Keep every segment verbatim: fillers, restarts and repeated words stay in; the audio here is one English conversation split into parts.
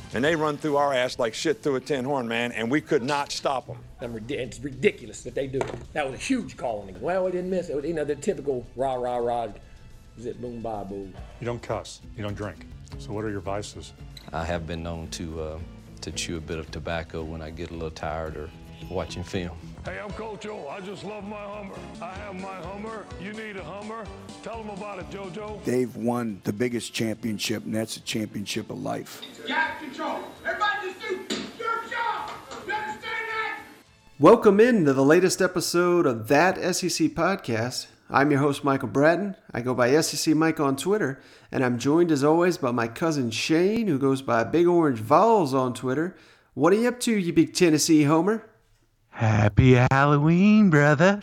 and they run through our ass like shit through a tin horn, man, and we could not stop them. It's ridiculous that they do it. That was a huge call on him. Well, we didn't miss it. You know, the typical rah, rah, rah, zip, boom, bye, boo. You don't cuss. You don't drink. So what are your vices? I have been known to uh, to chew a bit of tobacco when I get a little tired or watching film. Hey, I'm Coach O. I just love my Hummer. I have my Hummer. You need a Hummer. Tell them about it, JoJo. They've won the biggest championship, and that's a championship of life. Gas control. Everybody just do your job. You understand that? Welcome in to the latest episode of That S E C Podcast. I'm your host, Michael Bratton. I go by S E C Mike on Twitter, and I'm joined as always by my cousin Shane, who goes by Big Orange Vols on Twitter. What are you up to, you big Tennessee homer? Happy Halloween, brother.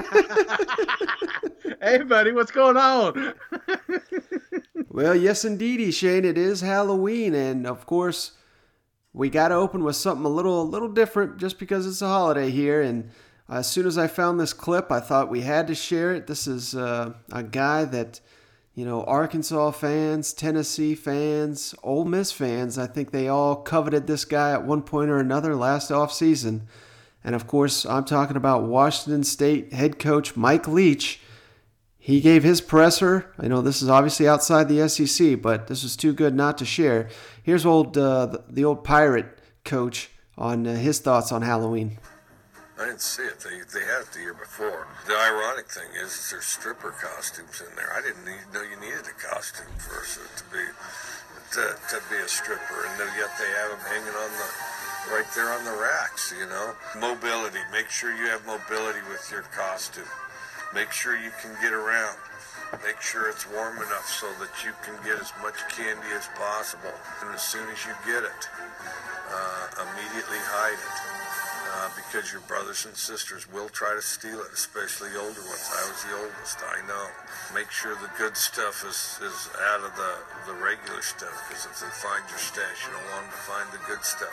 Hey, buddy, what's going on? Well, yes, indeedy, Shane. It is Halloween, and of course, we got to open with something a little, a little different just because it's a holiday here. And as soon as I found this clip, I thought we had to share it. This is uh, a guy that, you know, Arkansas fans, Tennessee fans, Ole Miss fans, I think they all coveted this guy at one point or another last offseason. And of course, I'm talking about Washington State head coach Mike Leach. He gave his presser. I know this is obviously outside the S E C, but this was too good not to share. Here's old uh, the, the old Pirate coach on uh, his thoughts on Halloween. I didn't see it. They they had it the year before. The ironic thing is, is there's stripper costumes in there. I didn't need, know you needed a costume for it to be to, to be a stripper, and yet they have them hanging on the right there on the racks. You know, mobility. Make sure you have mobility with your costume. Make sure you can get around. Make sure it's warm enough so that you can get as much candy as possible. And as soon as you get it, uh, immediately hide it. Uh, because your brothers and sisters will try to steal it, especially older ones. I was the oldest, I know. Make sure the good stuff is, is out of the, the regular stuff, because if they find your stash, you don't want them to find the good stuff.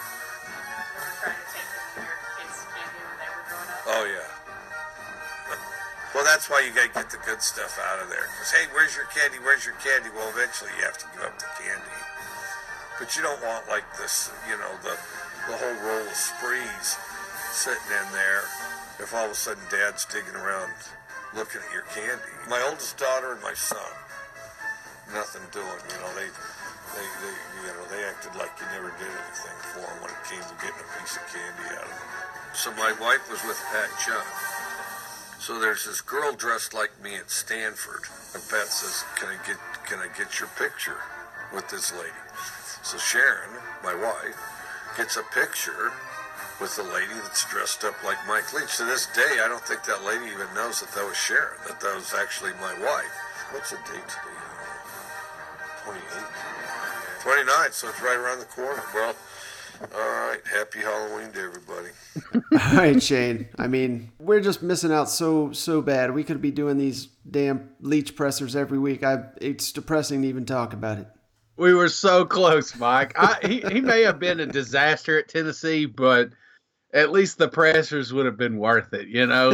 Oh, yeah. Well, that's why you got to get the good stuff out of there. Because, hey, where's your candy? Where's your candy? Well, eventually you have to give up the candy. But you don't want, like, this, you know, the, the whole roll of sprees sitting in there if all of a sudden Dad's digging around looking at your candy. My oldest daughter and my son, nothing doing. You know, they, they, they you know, they acted like you never did anything for them when it came to getting a piece of candy out of them. So my wife was with Pat Chung. So there's this girl dressed like me at Stanford, and Pat says, "Can I get can I get your picture with this lady?" So Sharon, my wife, gets a picture with the lady that's dressed up like Mike Leach. To this day, I don't think that lady even knows that that was Sharon, that that was actually my wife. What's the date today? twenty-eighth? twenty-ninth, so it's right around the corner. Well, all right. Happy Halloween to everybody. All right, Shane. I mean, we're just missing out so, so bad. We could be doing these damn Leach pressers every week. I, it's depressing to even talk about it. We were so close, Mike. I, he, he may have been a disaster at Tennessee, but at least the pressers would have been worth it, you know?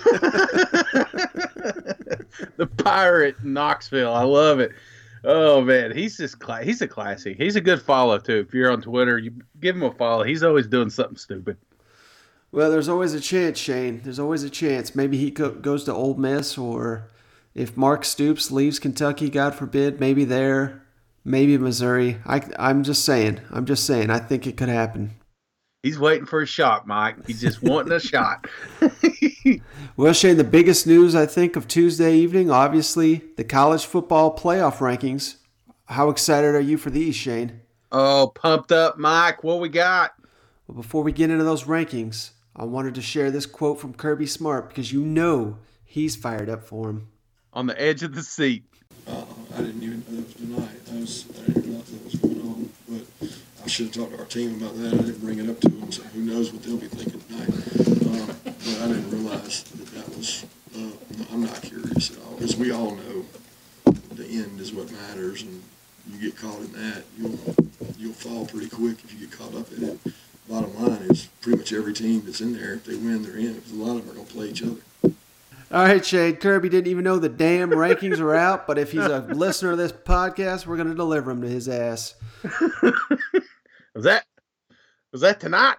The Pirate in Knoxville. I love it. Oh, man. He's just cla- he's a classy. He's a good follow, too. If you're on Twitter, you give him a follow. He's always doing something stupid. Well, there's always a chance, Shane. There's always a chance. Maybe he go- goes to Ole Miss, or if Mark Stoops leaves Kentucky, God forbid, maybe there. Maybe Missouri. I, I'm just saying. I'm just saying. I think it could happen. He's waiting for a shot, Mike. He's just wanting a shot. Well, Shane, the biggest news, I think, of Tuesday evening, obviously, the college football playoff rankings. How excited are you for these, Shane? Oh, pumped up, Mike. What we got? Well, before we get into those rankings, I wanted to share this quote from Kirby Smart, because you know he's fired up for him. On the edge of the seat. Uh, I didn't even know that was tonight. I, was, I didn't realize that was going on. But I should have talked to our team about that. I didn't bring it up to them, so who knows what they'll be thinking tonight. Um, but I didn't realize that that was, uh, I'm not curious at all. Because we all know the end is what matters, and you get caught in that, you'll, you'll fall pretty quick if you get caught up in it. Bottom line is pretty much every team that's in there, if they win, they're in. Because a lot of them are going to play each other. All right, Shane. Kirby didn't even know the damn rankings are out, but if he's a listener of this podcast, we're going to deliver him to his ass. Was that was that tonight?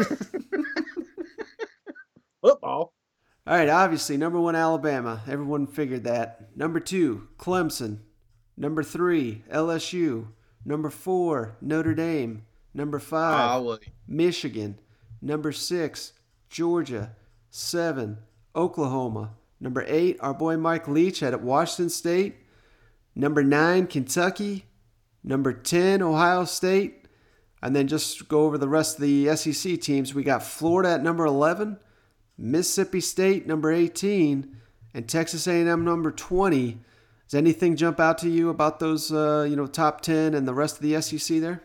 Football. All right, obviously, number one, Alabama. Everyone figured that. Number two, Clemson. Number three, L S U. Number four, Notre Dame. Number five, Oh, Michigan. Number six, Georgia. Seven, Oklahoma. Number eight, our boy Mike Leach at Washington State. Number nine, Kentucky. Number ten, Ohio State. And then just go over the rest of the S E C teams. We got Florida at number eleven, Mississippi State number eighteen, and Texas A and M number twenty. Does anything jump out to you about those, uh, you know, top ten and the rest of the S E C there?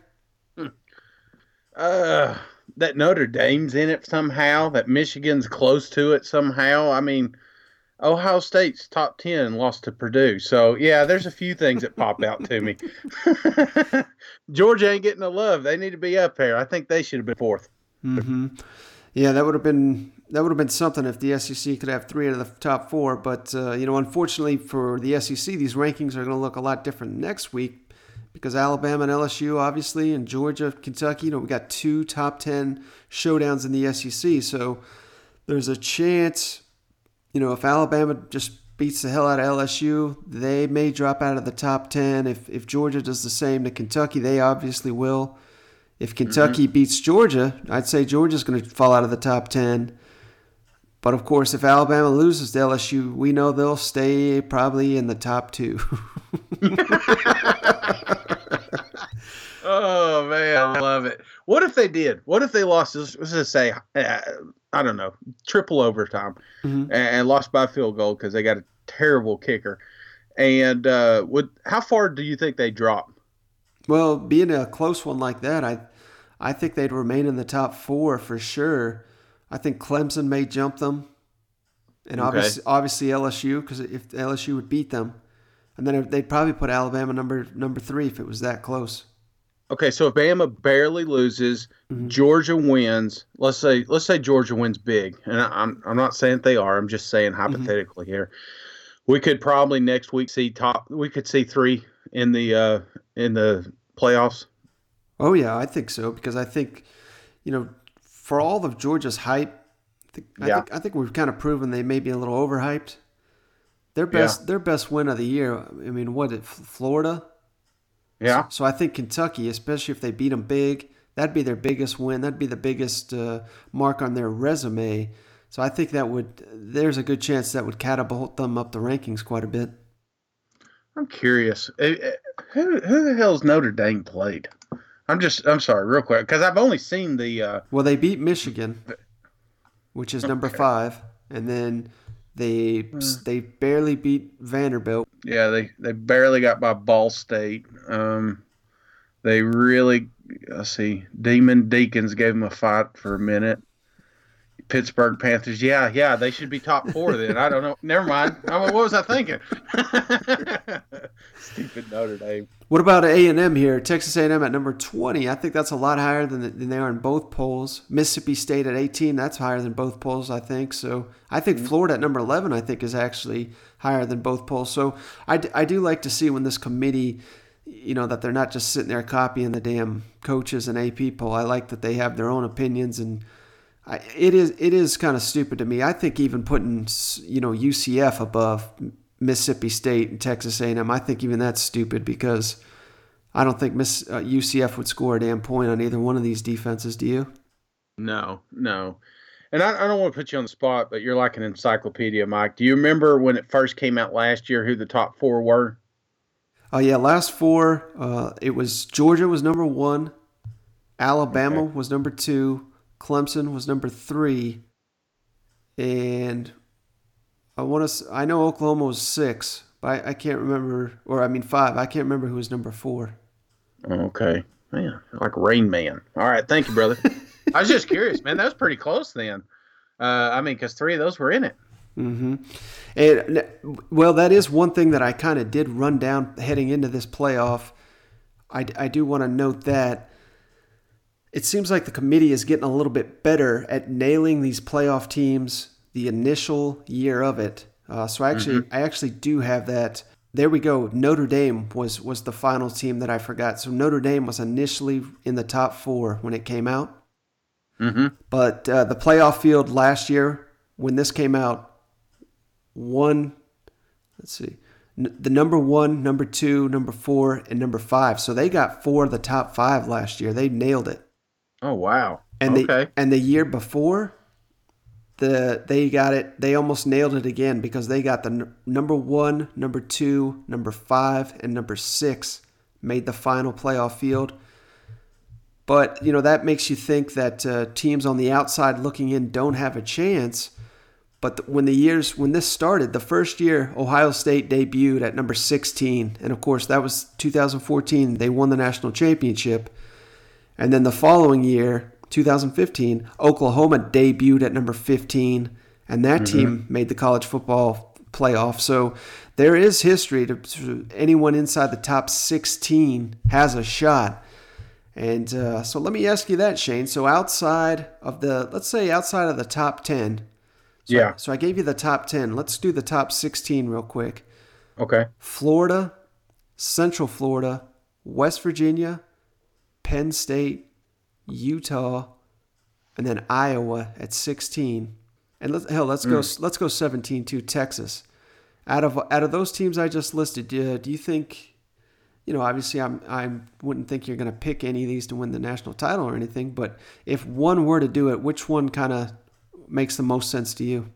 Uh, that Notre Dame's in it somehow. That Michigan's close to it somehow. I mean, Ohio State's top ten and lost to Purdue. So, yeah, there's a few things that pop out to me. Georgia ain't getting the love. They need to be up there. I think they should have been fourth. Mm-hmm. Yeah, that would have been that would have been something if the S E C could have three out of the top four. But, uh, you know, unfortunately for the S E C, these rankings are going to look a lot different next week because Alabama and L S U, obviously, and Georgia, Kentucky, you know, we got two top ten showdowns in the S E C. So there's a chance, you know, if Alabama just beats the hell out of L S U, they may drop out of the top ten. If if Georgia does the same to Kentucky, they obviously will. If Kentucky mm-hmm. beats Georgia, I'd say Georgia's going to fall out of the top ten. But, of course, if Alabama loses to L S U, we know they'll stay probably in the top two. Oh, man, I love it. What if they did? What if they lost, let's just say, uh, I don't know, triple overtime mm-hmm. and lost by a field goal because they got a terrible kicker? And uh, would how far do you think they drop? Well, being a close one like that, I I think they'd remain in the top four for sure. I think Clemson may jump them, and Okay. obviously, obviously L S U, because if L S U would beat them, and then they'd probably put Alabama number number three if it was that close. Okay, so if Bama barely loses, mm-hmm. Georgia wins. Let's say let's say Georgia wins big, and I, I'm I'm not saying they are. I'm just saying hypothetically mm-hmm. here. We could probably next week see top. We could see three in the uh, in the playoffs. Oh yeah, I think so because I think, you know, for all of Georgia's hype, I think I, Yeah. think, I think we've kind of proven they may be a little overhyped. Their best Yeah. their best win of the year. I mean, what did Florida? Yeah. So, so I think Kentucky, especially if they beat them big, that'd be their biggest win. That'd be the biggest uh, mark on their resume. So I think that would. There's a good chance that would catapult them up the rankings quite a bit. I'm curious. Eh, eh, Who who the hell's Notre Dame played? I'm just I'm sorry, real quick, because I've only seen the. Uh, Well, they beat Michigan, which is number Okay. five, and then they they barely beat Vanderbilt. yeah, they, they barely got by Ball State. Um, they really let's see, Demon Deacons gave them a fight for a minute. Pittsburgh Panthers, yeah, yeah, they should be top four then. I don't know. Never mind. I mean, what was I thinking? Stupid Notre Dame. What about A and M here? Texas A and M at number twenty. I think that's a lot higher than, than they are in both polls. Mississippi State at eighteen. That's higher than both polls, I think. So I think Florida at number eleven, I think, is actually higher than both polls. So I, d- I do like to see when this committee, you know, that they're not just sitting there copying the damn coaches and A P poll. I like that they have their own opinions, and I, it is it is kind of stupid to me. I think even putting, you know, U C F above Mississippi State and Texas A and M, I think even that's stupid because I don't think Miss uh, U C F would score a damn point on either one of these defenses. Do you? No, no. And I, I don't want to put you on the spot, but you're like an encyclopedia, Mike. Do you remember when it first came out last year who the top four were? Oh yeah, last four. Uh, it was Georgia was number one, Alabama Okay. was number two, Clemson was number three, and I want to. I know Oklahoma was six, but I, I can't remember. Or I mean five. I can't remember who was number four. Okay. Man, like Rain Man. All right. Thank you, brother. I was just curious, man. That was pretty close then. Uh, I mean, because three of those were in it. Mm-hmm. And well, that is one thing that I kind of did run down heading into this playoff. I, I do want to note that it seems like the committee is getting a little bit better at nailing these playoff teams the initial year of it. Uh, so I actually, Mm-hmm. I actually do have that there we go. Notre Dame was, was the final team that I forgot. So Notre Dame was initially in the top four when it came out. Mm-hmm. But uh, the playoff field last year, when this came out, one, let's see, n- the number one, number two, number four, and number five. So they got four of the top five last year. They nailed it. Oh, wow. And okay. the and the year before, the they got it. They almost nailed it again because they got the n- number one, number two, number five, and number six made the final playoff field. But you know that makes you think that uh, teams on the outside looking in don't have a chance. But the, when the years when this started, the first year Ohio State debuted at number sixteen, and of course that was two thousand fourteen. They won the national championship, and then the following year, two thousand fifteen, Oklahoma debuted at number fifteen, and that mm-hmm. team made the college football playoff. So there is history to, to anyone inside the top sixteen has a shot. And uh, so let me ask you that, Shane. So outside of the, let's say outside of the top ten. So yeah. I, so I gave you the top ten. Let's do the top sixteen real quick. Okay. Florida, Central Florida, West Virginia, Penn State, Utah, and then Iowa at sixteen. And let's, hell, let's mm. go. Let's go seventeen to Texas. Out of out of those teams I just listed, do, do you think? You know, obviously, I'm I wouldn't think you're going to pick any of these to win the national title or anything. But if one were to do it, which one kind of makes the most sense to you?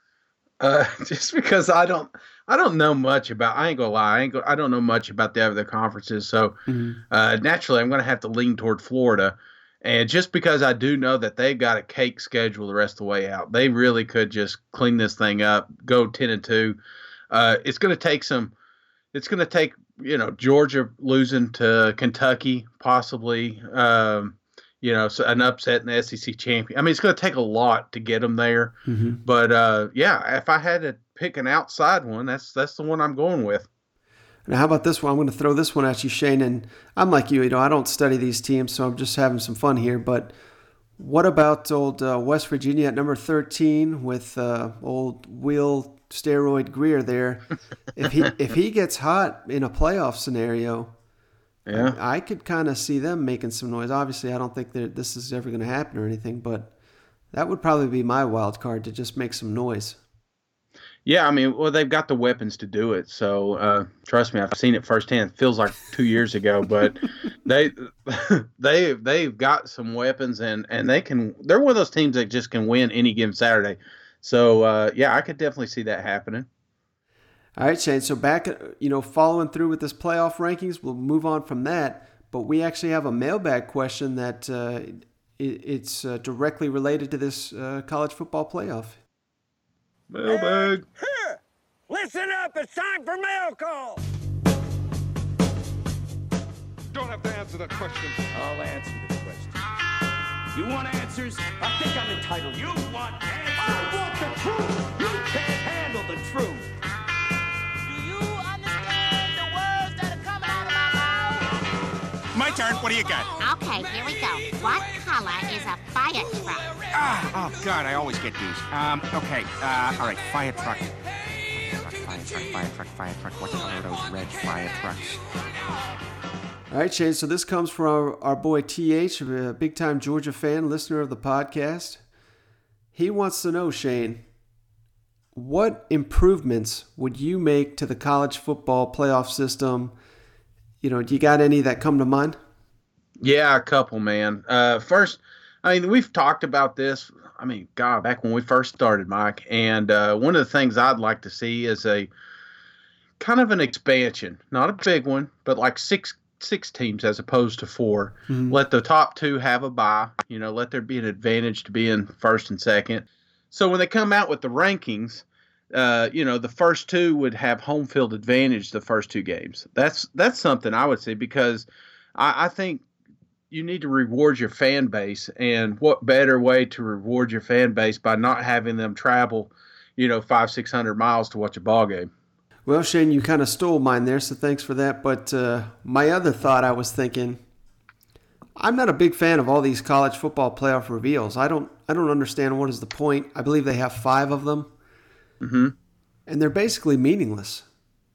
Uh, just because I don't, I don't know much about. I ain't gonna lie. I ain't go, I don't know much about the other conferences. So mm-hmm. uh, naturally, I'm going to have to lean toward Florida. And just because I do know that they've got a cake schedule the rest of the way out, they really could just clean this thing up, go ten and two. Uh, it's going to take some. It's going to take, you know, Georgia losing to Kentucky, possibly, um, you know, so an upset in the S E C champion. I mean, it's going to take a lot to get them there. Mm-hmm. But, uh, yeah, if I had to pick an outside one, that's that's the one I'm going with. Now, how about this one? I'm going to throw this one at you, Shane. And I'm like you, you know, I don't study these teams, so I'm just having some fun here. But what about old uh, West Virginia at number thirteen with uh, old Will Steroid Greer there? If he if he gets hot in a playoff scenario, yeah, I, I could kind of see them making some noise. Obviously, I don't think that this is ever going to happen or anything, but that would probably be my wild card to just make some noise. Yeah, I mean, well, they've got the weapons to do it. So uh, trust me, I've seen it firsthand. It feels like two years ago, but they they they've got some weapons, and and they can. They're one of those teams that just can win any given Saturday. So, uh, yeah, I could definitely see that happening. All right, Shane. So back, you know, following through with this playoff rankings, we'll move on from that. But we actually have a mailbag question that uh, it, it's uh, directly related to this uh, college football playoff. Mailbag. Here, listen up. It's time for mail call. Don't have to answer that question. I'll answer the question. You want answers? I think I'm entitled. You want answers? I want the truth. You can't handle the truth. Do you understand the words that are coming out of my mouth? My turn. What do you got? Okay, here we go. What color is a fire truck? Ah, oh, God, I always get these. Um, okay, uh, all right, fire truck. Truck, fire truck, fire truck, fire truck. What color are those red fire trucks? All right, Shane, so this comes from our, our boy T H, a big-time Georgia fan, listener of the podcast. He wants to know, Shane, what improvements would you make to the college football playoff system? You know, do you got any that come to mind? Yeah, a couple, man. Uh, first, I mean, we've talked about this, I mean, God, back when we first started, Mike, and uh, one of the things I'd like to see is a kind of an expansion, not a big one, but like six six teams as opposed to four. Mm-hmm. Let the top two have a bye, you know, let there be an advantage to being first and second. So when they come out with the rankings, uh, you know, the first two would have home field advantage the first two games. That's that's something I would say, because I, I think you need to reward your fan base, and what better way to reward your fan base by not having them travel, you know, five, six hundred miles to watch a ball game. Well, Shane, you kind of stole mine there, so thanks for that. But uh, my other thought I was thinking, I'm not a big fan of all these college football playoff reveals. I don't I don't understand what is the point. I believe they have five of them. Mm-hmm. And they're basically meaningless.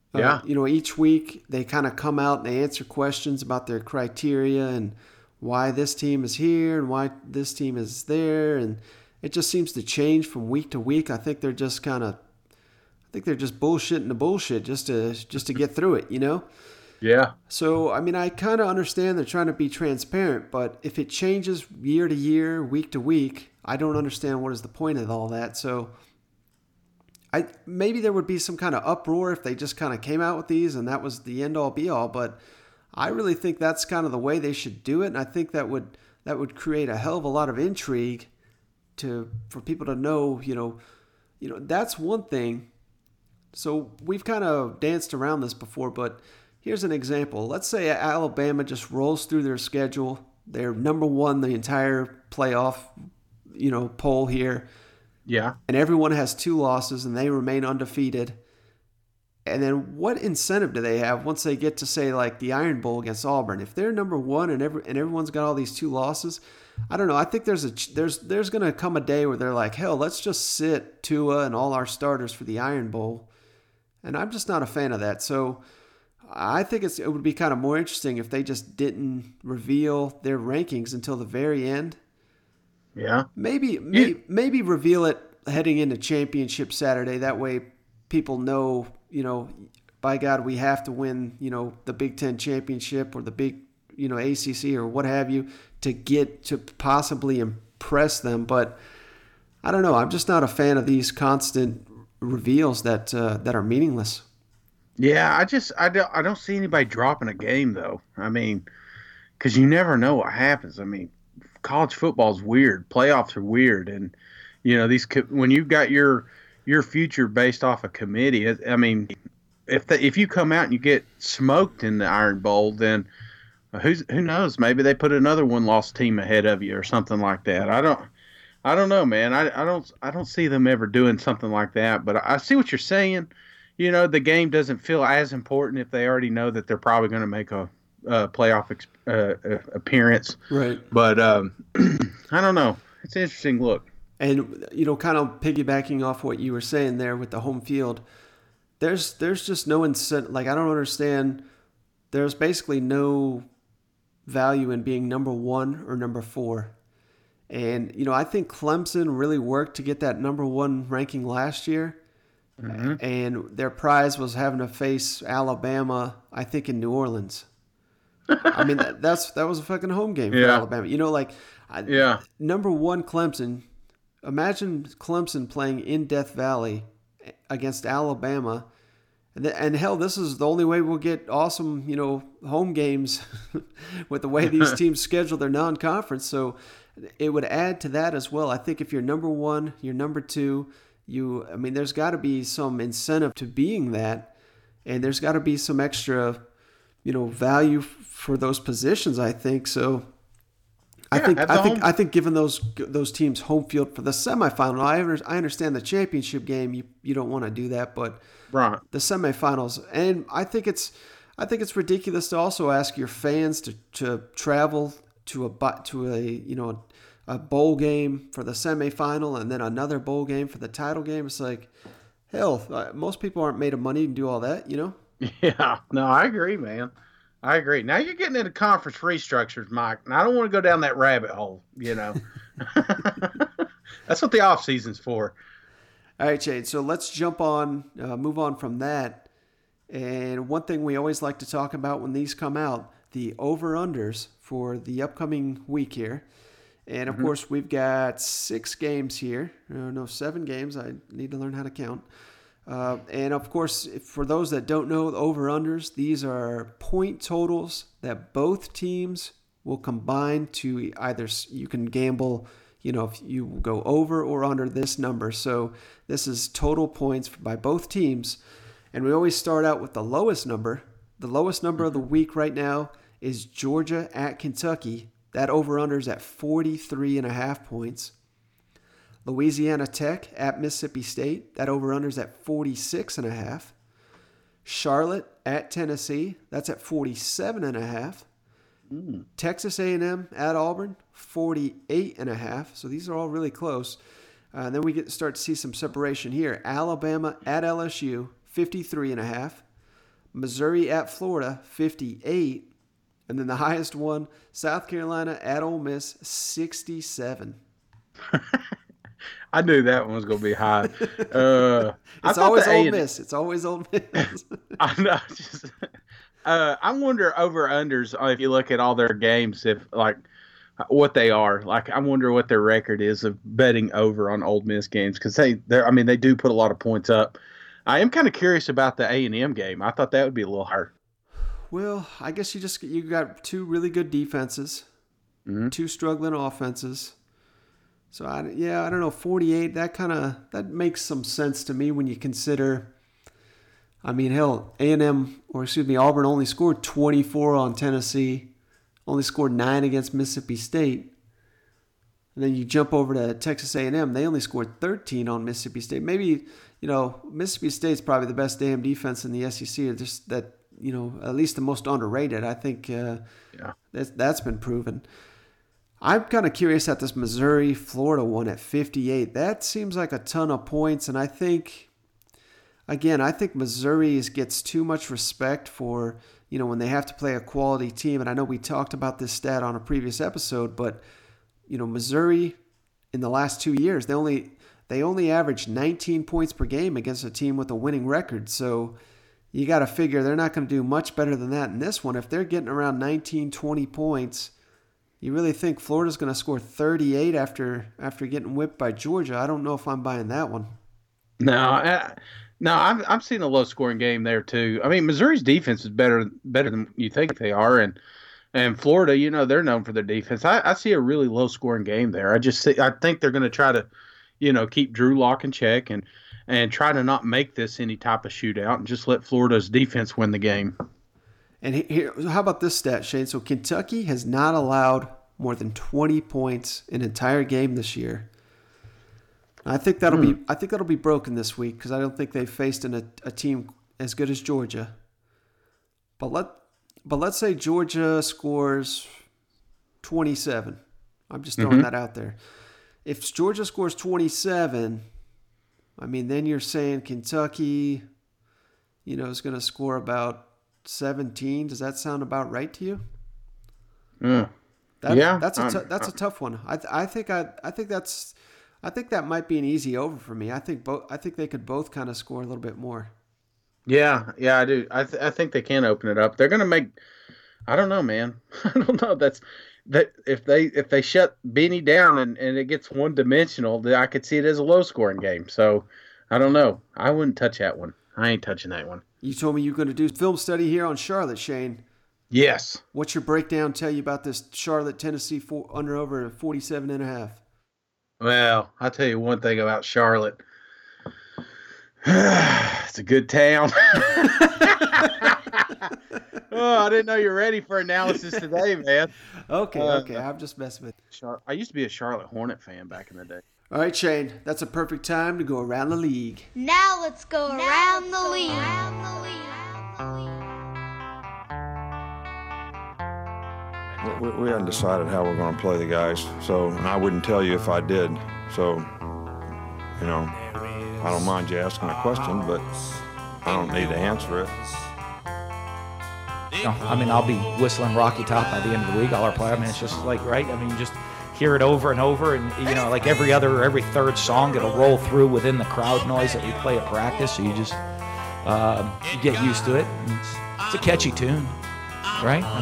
Yeah. Uh, you know, each week they kind of come out and they answer questions about their criteria and why this team is here and why this team is there. And it just seems to change from week to week. I think they're just kind of, I think they're just bullshitting the bullshit just to, just to get through it, you know? Yeah. So, I mean, I kind of understand they're trying to be transparent, but if it changes year to year, week to week, I don't understand what is the point of all that. So, I maybe there would be some kind of uproar if they just kind of came out with these and that was the end all be all, but I really think that's kind of the way they should do it, and I think that would that would create a hell of a lot of intrigue to for people to know, you know, you know, that's one thing. So, we've kind of danced around this before, but here's an example. Let's say Alabama just rolls through their schedule. They're number one the entire playoff, you know, poll here. Yeah. And everyone has two losses and they remain undefeated. And then what incentive do they have once they get to, say, like the Iron Bowl against Auburn? If they're number one and every, and everyone's got all these two losses, I don't know. I think there's a there's there's going to come a day where they're like, hell, let's just sit Tua and all our starters for the Iron Bowl. And I'm just not a fan of that. So I think it's, it would be kind of more interesting if they just didn't reveal their rankings until the very end. Yeah. Maybe, maybe, maybe reveal it heading into championship Saturday. That way people know, you know, by God, we have to win, you know, the Big Ten championship or the big, you know, A C C or what have you to get to possibly impress them. But I don't know. I'm just not a fan of these constant reveals that, uh, that are meaningless. Yeah, I just I don't I don't see anybody dropping a game though. I mean, because you never know what happens. I mean, college football is weird. Playoffs are weird, and you know these when you've got your your future based off a committee. I mean, if the, if you come out and you get smoked in the Iron Bowl, then who's who knows? Maybe they put another one loss team ahead of you or something like that. I don't I don't know, man. I I don't I don't see them ever doing something like that. But I see what you're saying. You know, the game doesn't feel as important if they already know that they're probably going to make a, a playoff ex, uh, appearance. Right. But um, I don't know. It's an interesting look. And, you know, kind of piggybacking off what you were saying there with the home field, there's there's just no incentive. Like, I don't understand. There's basically no value in being number one or number four. And, you know, I think Clemson really worked to get that number one ranking last year. Mm-hmm. And their prize was having to face Alabama, I think, in New Orleans. I mean, that, that's that was a fucking home game for yeah. Alabama. You know, like, yeah. number one Clemson. Imagine Clemson playing in Death Valley against Alabama. And, th- and hell, this is the only way we'll get awesome, you know, home games with the way these teams schedule their non-conference. So it would add to that as well. I think if you're number one, you're number two. You, I mean, there's got to be some incentive to being that, and there's got to be some extra, you know, value f- for those positions. I think so. I yeah, think I think home. I think giving those those teams home field for the semifinal. I I understand the championship game. You you don't want to do that, but right. the semifinals, and I think it's I think it's ridiculous to also ask your fans to, to travel to a to a you know. a bowl game for the semifinal and then another bowl game for the title game. It's like, hell, most people aren't made of money to do all that, you know? Yeah, no, I agree, man. I agree. Now you're getting into conference restructures, Mike, and I don't want to go down that rabbit hole, you know? That's what the off season's for. All right, Shade. So let's jump on, uh, move on from that. And one thing we always like to talk about when these come out, the over-unders for the upcoming week here. And, of mm-hmm. course, we've got six games here. Uh, no, seven games. I need to learn how to count. Uh, and, of course, for those that don't know, the over-unders, these are point totals that both teams will combine to either you can gamble, you know, if you go over or under this number. So this is total points by both teams. And we always start out with the lowest number. The lowest number of the week right now is Georgia at Kentucky. That over-under is at forty-three and a half points. Louisiana Tech at Mississippi State. That over-under is at forty-six and a half. Charlotte at Tennessee. That's at forty-seven and a half. Mm. Texas A and M at Auburn, forty-eight and a half. So these are all really close. Uh, and then we get to start to see some separation here. Alabama at L S U, fifty-three and a half. Missouri at Florida, fifty-eight. And then the highest one, South Carolina at Ole Miss, sixty-seven. I knew that one was going to be high. Uh, it's always Ole Miss. It's always Ole Miss. I know. Just, uh, I wonder over-unders, if you look at all their games, if like what they are. Like, I wonder what their record is of betting over on Ole Miss games, because they, they're, I mean, they do put a lot of points up. I am kind of curious about the A and M game. I thought that would be a little higher. Well, I guess you just you got two really good defenses, mm-hmm. two struggling offenses. So I, yeah, I don't know, forty-eight. That kind of that makes some sense to me when you consider. I mean, hell, A and M or excuse me, Auburn only scored twenty-four on Tennessee, only scored nine against Mississippi State. And then you jump over to Texas A and M. They only scored thirteen on Mississippi State. Maybe, you know, Mississippi State's probably the best damn defense in the S E C. Or just that, you know, at least the most underrated. I think uh, yeah. that's, that's been proven. I'm kind of curious at this Missouri-Florida one at fifty-eight. That seems like a ton of points, and I think, again, I think Missouri gets too much respect for, you know, when they have to play a quality team. And I know we talked about this stat on a previous episode, but, you know, Missouri in the last two years, they only they only averaged nineteen points per game against a team with a winning record. So you got to figure they're not going to do much better than that in this one. If they're getting around nineteen, twenty points, you really think Florida's going to score thirty-eight after after getting whipped by Georgia? I don't know if I'm buying that one. No, I, no, I'm I'm seeing a low scoring game there too. I mean, Missouri's defense is better better than you think they are, and and Florida, you know, they're known for their defense. I, I see a really low scoring game there. I just see, I think they're going to try to, you know, keep Drew Lock in check and and try to not make this any type of shootout and just let Florida's defense win the game. And here, how about this stat, Shane? So Kentucky has not allowed more than twenty points in an entire game this year. I think that'll hmm. be I think that'll be broken this week because I don't think they've faced an, a, a team as good as Georgia. But let but let's say Georgia scores twenty-seven. I'm just throwing mm-hmm. that out there. If Georgia scores twenty-seven, I mean, then you're saying Kentucky, you know, is going to score about seventeen. Does that sound about right to you? Mm. That, yeah, that's a t- that's a tough one. I th- I think I I think that's I think that might be an easy over for me. I think both I think they could both kind of score a little bit more. Yeah, yeah, I do. I th- I think they can open it up. They're gonna make. I don't know, man. I don't know. That's that if they if they shut Benny down and, and it gets one dimensional, then I could see it as a low scoring game. So I don't know. I wouldn't touch that one. I ain't touching that one. You told me you were going to do film study here on Charlotte, Shane. Yes. What's your breakdown tell you about this Charlotte, Tennessee for, under over forty-seven and a half? Well, I'll tell you one thing about Charlotte. It's a good town. Oh, I didn't know you were ready for analysis today, man. Okay, uh, okay. I'm just messing with you. Char- I used to be a Charlotte Hornet fan back in the day. All right, Shane. That's a perfect time to go around the league. Now let's go now around, let's the go around the league. We, we hadn't decided how we're going to play the guys, so and I wouldn't tell you if I did. So, you know, I don't mind you asking a question, but I don't need to answer it. No, I mean, I'll be whistling Rocky Top by the end of the week. All our play. I mean, it's just like, right? I mean, you just hear it over and over, and you know, like every other, every third song, it'll roll through within the crowd noise that we play at practice. So you just um, you get used to it. And it's, it's a catchy tune, right? I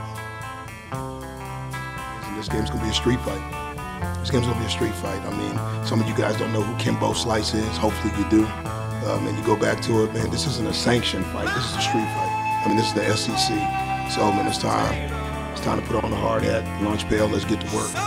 mean, this game's gonna be a street fight. This game's gonna be a street fight. I mean, some of you guys don't know who Kimbo Slice is. Hopefully, you do. Um, and you go back to it, man. This isn't a sanctioned fight. This is a street fight. I mean, this is the S E C. So, man, it's time. It's time to put on the hard hat, lunch pail. Let's get to work.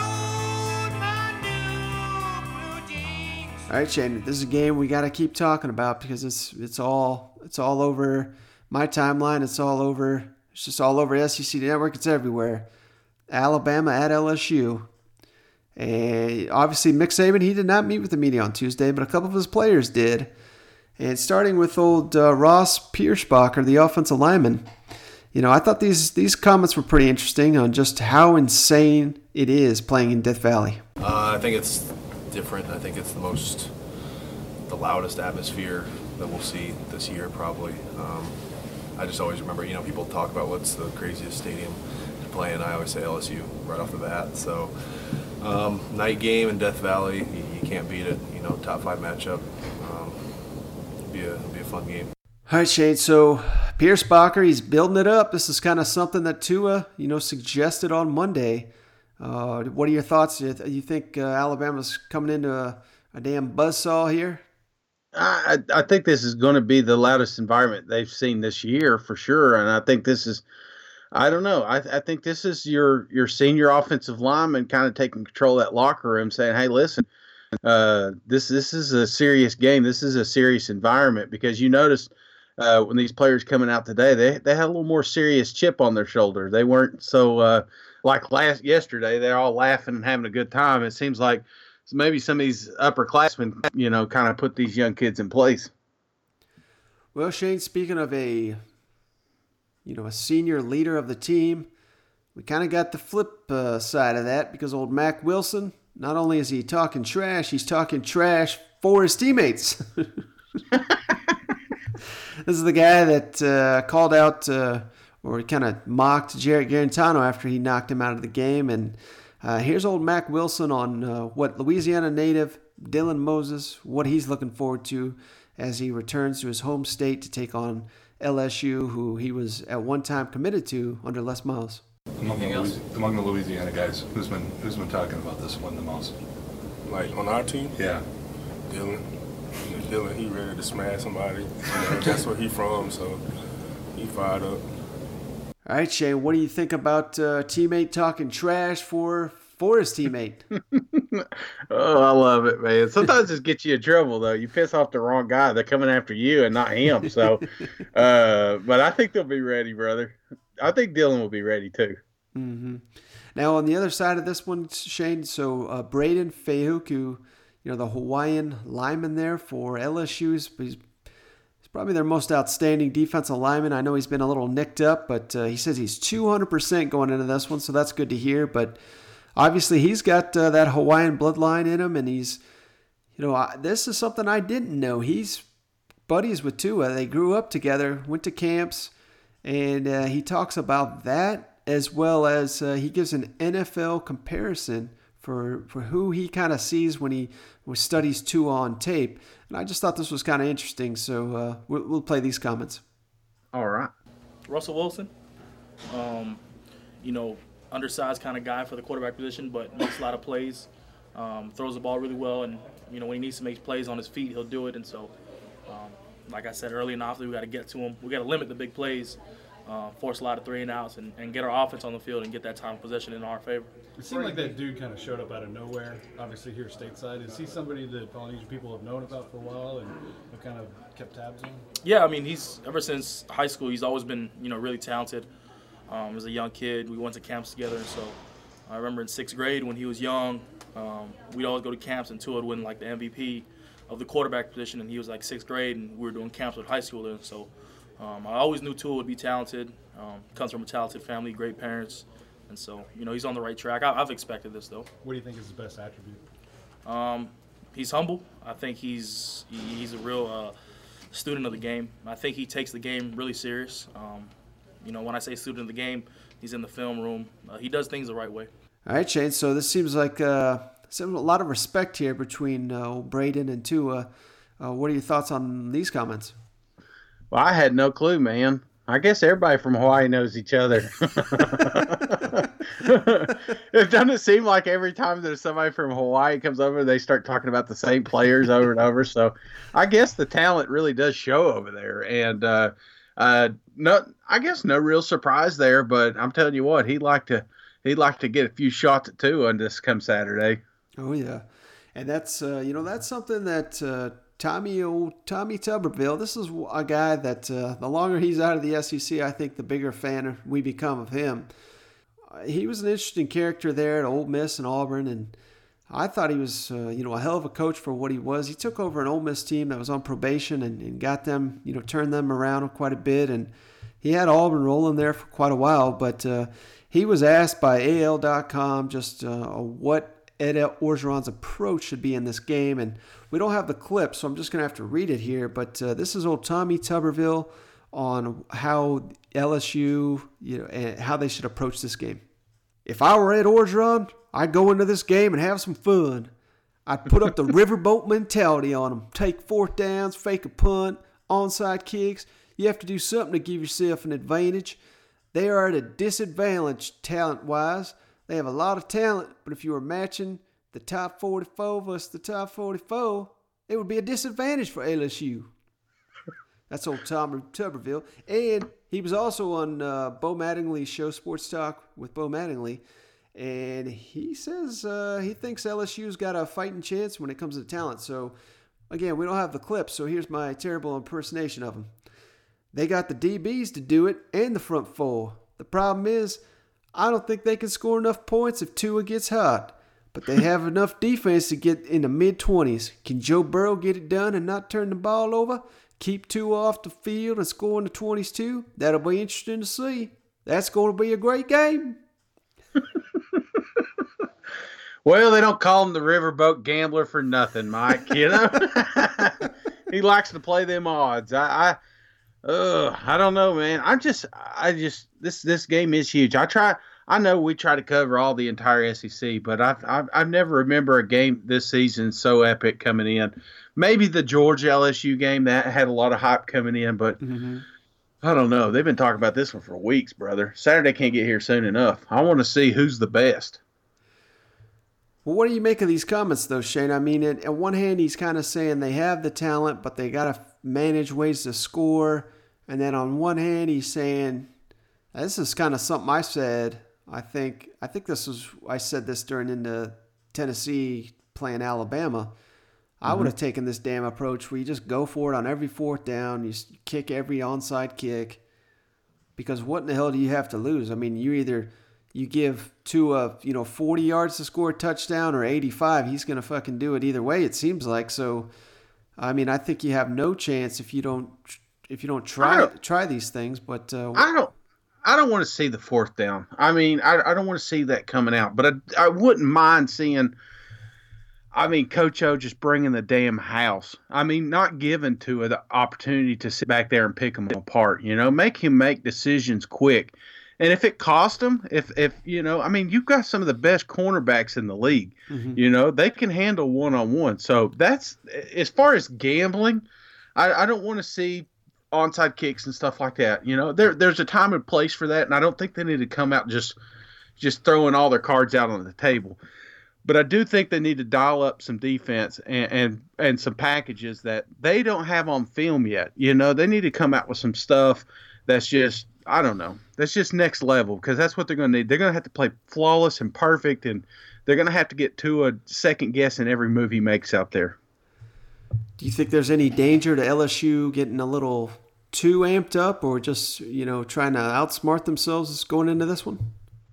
All right, Shane. This is a game we got to keep talking about because it's it's all it's all over my timeline. It's all over. It's just all over S E C Network. It's everywhere. Alabama at L S U. And obviously, Mick Saban, he did not meet with the media on Tuesday, but a couple of his players did. And starting with old uh, Ross Pierschbacher, the offensive lineman, you know, I thought these these comments were pretty interesting on just how insane it is playing in Death Valley. Uh, I think it's different. I think it's the most, the loudest atmosphere that we'll see this year probably. Um, I just always remember, you know, people talk about what's the craziest stadium to play in. I always say L S U right off the bat. So, um, night game in Death Valley, you, you can't beat it. You know, top five matchup. Um, it'll be a, it'll be a fun game. All right, Shane. So Pierce Bacher, he's building it up. This is kind of something that Tua, you know, suggested on Monday. Uh, what are your thoughts? You, you think uh, Alabama's coming into a, a damn buzzsaw here? I, I think this is going to be the loudest environment they've seen this year for sure, and I think this is, I don't know, I, I think this is your your senior offensive lineman kind of taking control of that locker room, saying, "Hey, listen, uh, this this is a serious game. This is a serious environment." Because you notice uh, when these players coming out today, they they had a little more serious chip on their shoulder. They weren't so uh, like last yesterday. They're all laughing and having a good time. It seems like. So maybe some of these upperclassmen, you know, kind of put these young kids in place. Well, Shane, speaking of a, you know, a senior leader of the team, we kind of got the flip uh, side of that because old Mack Wilson, not only is he talking trash, he's talking trash for his teammates. This is the guy that uh, called out uh, or kind of mocked Jarrett Garantano after he knocked him out of the game. And Uh, here's old Mack Wilson on uh, what Louisiana native Dylan Moses, what he's looking forward to as he returns to his home state to take on L S U, who he was at one time committed to under Les Miles. Among the, Louis- among the Louisiana guys, who's been who's been talking about this one the most? Like on our team? Yeah. Dylan. You know, Dylan, he ready to smash somebody. You know, that's where he from, so he fired up. All right, Shane, what do you think about uh, teammate talking trash for for his teammate? Oh, I love it, man. Sometimes it gets you in trouble, though. You piss off the wrong guy. They're coming after you and not him. So, uh, but I think they'll be ready, brother. I think Dylan will be ready, too. Mm-hmm. Now, on the other side of this one, Shane, so uh, Braden Fehuku, you know, the Hawaiian lineman there for L S U, he's, he's probably their most outstanding defensive lineman. I know he's been a little nicked up, but uh, he says he's two hundred percent going into this one, so that's good to hear. But obviously he's got uh, that Hawaiian bloodline in him, and he's, you know, I, this is something I didn't know. He's buddies with Tua. They grew up together, went to camps, and uh, he talks about that as well as uh, he gives an N F L comparison for, for who he kind of sees when he studies Tua on tape. And I just thought this was kind of interesting, so uh, we'll, we'll play these comments. All right. Russell Wilson, um, you know, undersized kind of guy for the quarterback position, but makes a lot of plays, um, throws the ball really well, and, you know, when he needs to make plays on his feet, he'll do it. And so, um, like I said early enough, we got to get to him. We got to limit the big plays, uh, force a lot of three and outs, and, and get our offense on the field and get that time of possession in our favor. It seemed like that dude kind of showed up out of nowhere, obviously here stateside. Is he somebody that Polynesian people have known about for a while and have kind of kept tabs on? Yeah, I mean, he's ever since high school, he's always been, you know, really talented. Um, as a young kid, we went to camps together, and so I remember in sixth grade when he was young, um, we'd always go to camps, and Tua would win like the M V P of the quarterback position, and he was like sixth grade, and we were doing camps with high schoolers. So um, I always knew Tua would be talented. Um, comes from a talented family, great parents. And so, you know, he's on the right track. I, I've expected this, though. What do you think is his best attribute? Um, he's humble. I think he's he, he's a real uh, student of the game. I think he takes the game really serious. Um, you know, when I say student of the game, he's in the film room. Uh, he does things the right way. All right, Shane. So this seems like uh, some, a lot of respect here between uh, Braden and Tua. Uh, what are your thoughts on these comments? Well, I had no clue, man. I guess everybody from Hawaii knows each other. It doesn't seem like every time there's somebody from Hawaii comes over, they start talking about the same players over and over. So I guess the talent really does show over there. And uh, uh, no, I guess no real surprise there. But I'm telling you what, he'd like to he'd like to get a few shots at Tua on this come Saturday. Oh yeah, and that's uh, you know that's something that. Uh, Tommy, old Tommy Tuberville, this is a guy that uh, the longer he's out of the S E C, I think the bigger fan we become of him. Uh, he was an interesting character there at Ole Miss and Auburn, and I thought he was, uh, you know, a hell of a coach for what he was. He took over an Ole Miss team that was on probation and, and got them, you know, turned them around quite a bit, and he had Auburn rolling there for quite a while. But uh, he was asked by A L dot com just uh, what Ed Orgeron's approach should be in this game, and we don't have the clip, so I'm just going to have to read it here, but uh, this is old Tommy Tuberville on how L S U, you know, and how they should approach this game. If I were Ed Orgeron, I'd go into this game and have some fun. I'd put up the riverboat mentality on them. Take fourth downs, fake a punt, onside kicks. You have to do something to give yourself an advantage. They are at a disadvantage talent-wise. They have a lot of talent, but if you were matching the top forty-four versus the top forty-four, it would be a disadvantage for L S U. That's old Tom Tuberville. And he was also on uh, Bo Mattingly's show, Sports Talk with Bo Mattingly. And he says uh, he thinks L S U's got a fighting chance when it comes to talent. So, again, we don't have the clips, so here's my terrible impersonation of him. They got the D Bs to do it and the front four. The problem is, I don't think they can score enough points if Tua gets hot. But they have enough defense to get in the mid-twenties. Can Joe Burrow get it done and not turn the ball over? Keep Tua off the field and score in the twenties too? That'll be interesting to see. That's going to be a great game. Well, they don't call him the riverboat gambler for nothing, Mike. You know, he likes to play them odds. I, I, uh, I don't know, man. I just, I just, this this game is huge. I try. I know we try to cover all the entire S E C, but I've, I've, I've never remember a game this season so epic coming in. Maybe the Georgia L S U game that had a lot of hype coming in, but mm-hmm. I don't know. They've been talking about this one for weeks, brother. Saturday can't get here soon enough. I want to see who's the best. Well, what do you make of these comments, though, Shane? I mean, at, at one hand, he's kind of saying they have the talent, but they got to manage ways to score. And then on one hand, he's saying, this is kind of something I said. I think I think this was, I said this during into Tennessee playing Alabama. I Mm-hmm. would have taken this damn approach where you just go for it on every fourth down. You kick every onside kick. Because what in the hell do you have to lose? I mean, you either... You give Tua, you know, forty yards to score a touchdown or eighty-five, he's going to fucking do it either way, it seems like. So, I mean, I think you have no chance if you don't if you don't try don't, try these things. But uh, I don't I don't want to see the fourth down. I mean, I, I don't want to see that coming out. But I, I wouldn't mind seeing, I mean, Coach O just bringing the damn house. I mean, not giving Tua the opportunity to sit back there and pick them apart. You know, make him make decisions quick. And if it cost them, if, if you know, I mean, you've got some of the best cornerbacks in the league. Mm-hmm. You know, they can handle one-on-one. So that's, as far as gambling, I, I don't want to see onside kicks and stuff like that. You know, there there's a time and place for that, and I don't think they need to come out just just throwing all their cards out on the table. But I do think they need to dial up some defense and, and, and some packages that they don't have on film yet. You know, they need to come out with some stuff that's just, I don't know. That's just next level because that's what they're going to need. They're going to have to play flawless and perfect, and they're going to have to get to a second guess in every move he makes out there. Do you think there's any danger to L S U getting a little too amped up or just, you know, trying to outsmart themselves going into this one?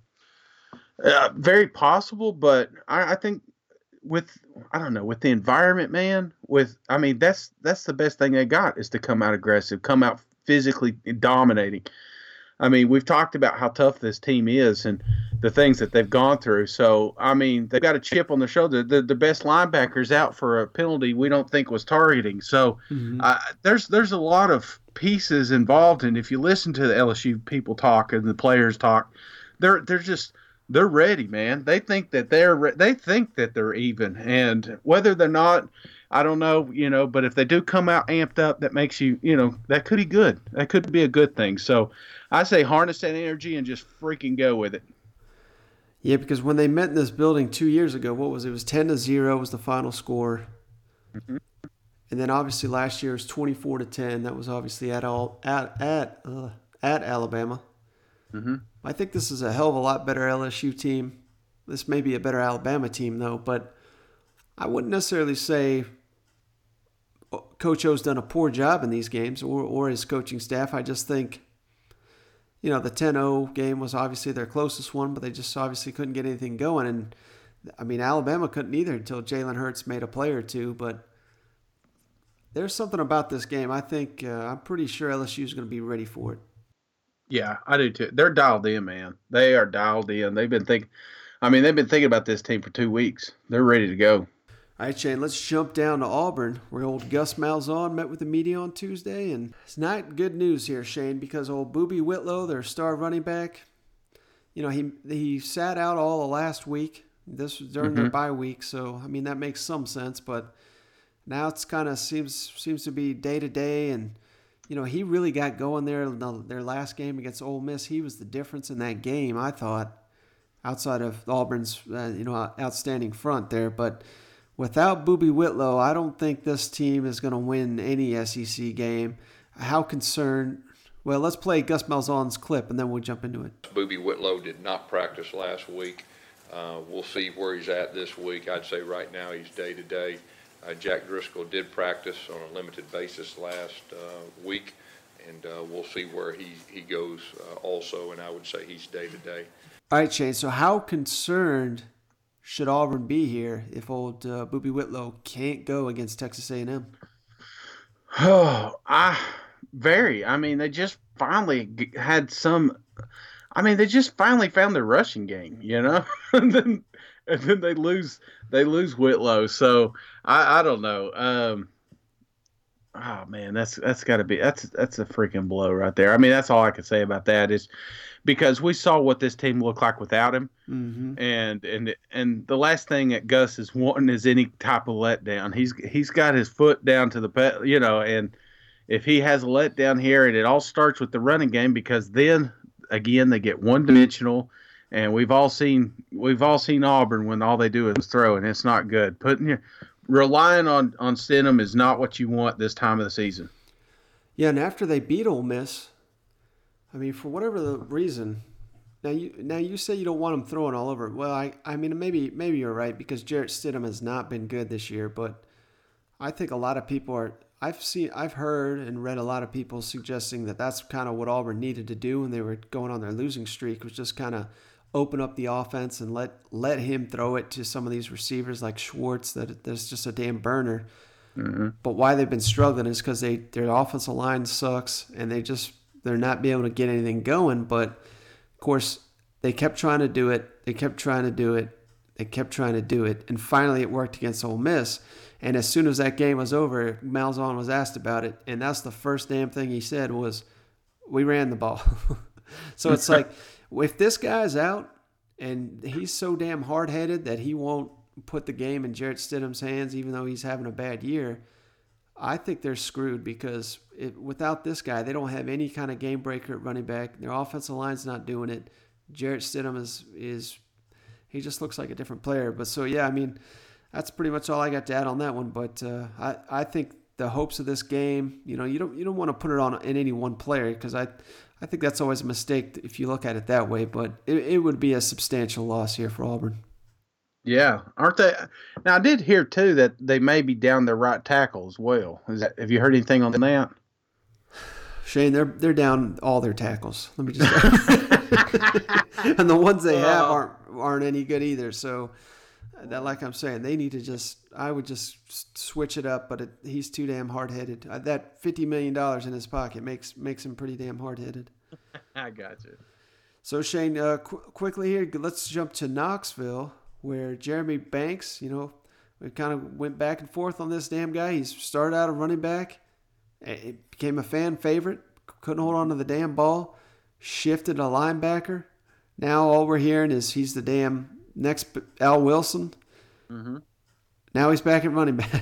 Uh, very possible, but I, I think with, I don't know, with the environment, man, with, I mean, that's that's the best thing they got is to come out aggressive, come out physically dominating. I mean, we've talked about how tough this team is and the things that they've gone through. So, I mean, they've got a chip on their shoulder. The, the best linebacker's out for a penalty we don't think was targeting. So, mm-hmm. uh, there's there's a lot of pieces involved. And if you listen to the L S U people talk and the players talk, they're they're just they're ready, man. They think that they're re- they think that they're even, and whether they're not, I don't know, you know. But if they do come out amped up, that makes you, you know, that could be good. That could be a good thing. So. I say harness that energy and just freaking go with it. Yeah, because when they met in this building two years ago, what was it? It was ten to zero was the final score. Mm-hmm. And then obviously last year was twenty-four to ten. That was obviously at all at at uh, at Alabama. Mm-hmm. I think this is a hell of a lot better L S U team. This may be a better Alabama team though, but I wouldn't necessarily say Coach O's done a poor job in these games or or his coaching staff. I just think, you know, the ten oh game was obviously their closest one, but they just obviously couldn't get anything going. And, I mean, Alabama couldn't either until Jalen Hurts made a play or two. But there's something about this game. I think, uh, I'm pretty sure L S U is going to be ready for it. Yeah, I do too. They're dialed in, man. They are dialed in. They've been thinking, I mean, they've been thinking about this team for two weeks. They're ready to go. All right, Shane, let's jump down to Auburn, where old Gus Malzahn met with the media on Tuesday. And it's not good news here, Shane, because old Boobie Whitlow, their star running back, you know, he he sat out all of last week. This was during mm-hmm. their bye week, so, I mean, that makes some sense. But now it's kind of seems seems to be day-to-day. And, you know, he really got going there in the, their last game against Ole Miss. He was the difference in that game, I thought, outside of Auburn's, uh, you know, outstanding front there. But without Boobie Whitlow, I don't think this team is going to win any S E C game. How concerned? Well, let's play Gus Malzahn's clip, and then we'll jump into it. Boobie Whitlow did not practice last week. Uh, we'll see where he's at this week. I'd say right now he's day-to-day. Uh, Jack Driscoll did practice on a limited basis last uh, week, and uh, we'll see where he, he goes uh, also, and I would say he's day-to-day. All right, Shane, so how concerned should Auburn be here if old uh, Boobie Whitlow can't go against Texas A and M? Oh, I very. I mean, they just finally had some. I mean, they just finally found their rushing game, you know, and then and then they lose. They lose Whitlow, so I, I don't know. Um, oh man, that's that's got to be that's that's a freaking blow right there. I mean, that's all I can say about that is. Because we saw what this team looked like without him, mm-hmm. and and and the last thing that Gus is wanting is any type of letdown. He's he's got his foot down to the pet, you know, and if he has a letdown here, and it all starts with the running game, because then again they get one dimensional, and we've all seen we've all seen Auburn when all they do is throw, and it's not good. Putting your relying on on Stidham is not what you want this time of the season. Yeah, and after they beat Ole Miss. I mean, for whatever the reason, now you now you say you don't want him throwing all over. Well, I, I mean, maybe maybe you're right because Jarrett Stidham has not been good this year. But I think a lot of people are. I've seen, I've heard and read a lot of people suggesting that that's kind of what Auburn needed to do when they were going on their losing streak, was just kind of open up the offense and let let him throw it to some of these receivers like Schwartz. That that's just a damn burner. Mm-hmm. But why they've been struggling is because they their offensive line sucks and they just. They're not being able to get anything going, but of course they kept trying to do it. They kept trying to do it. They kept trying to do it, and finally it worked against Ole Miss. And as soon as that game was over, Malzahn was asked about it, and that's the first damn thing he said was, "We ran the ball." So it's like, if this guy's out and he's so damn hard-headed that he won't put the game in Jarrett Stidham's hands, even though he's having a bad year. I think they're screwed because it, without this guy, they don't have any kind of game breaker at running back. Their offensive line's not doing it. Jarrett Stidham is, is he just looks like a different player. But so, yeah, I mean, that's pretty much all I got to add on that one. But uh, I, I think the hopes of this game, you know, you don't you don't want to put it on in any one player because I, I think that's always a mistake if you look at it that way. But it, it would be a substantial loss here for Auburn. Yeah, aren't they? Now I did hear too that they may be down their right tackle as well. Is that? Have you heard anything on that? Shane, they're they're down all their tackles. Let me just. And the ones they have aren't aren't any good either. So that, like I'm saying, they need to just. I would just switch it up, but it, he's too damn hard headed. Uh, that fifty million dollars in his pocket makes makes him pretty damn hard headed. I got you. So Shane, uh, qu- quickly here, let's jump to Knoxville, where Jeremy Banks, you know, we kind of went back and forth on this damn guy. He's started out a running back, it became a fan favorite, couldn't hold on to the damn ball, shifted a linebacker. Now all we're hearing is he's the damn next Al Wilson. Mm-hmm. Now he's back at running back.